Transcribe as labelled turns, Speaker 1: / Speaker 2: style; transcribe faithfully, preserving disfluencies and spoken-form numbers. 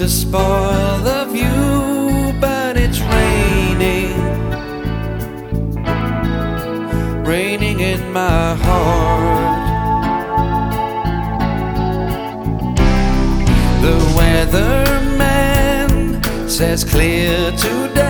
Speaker 1: to spoil the view, but it's raining, raining in my heart. The weatherman says clear today.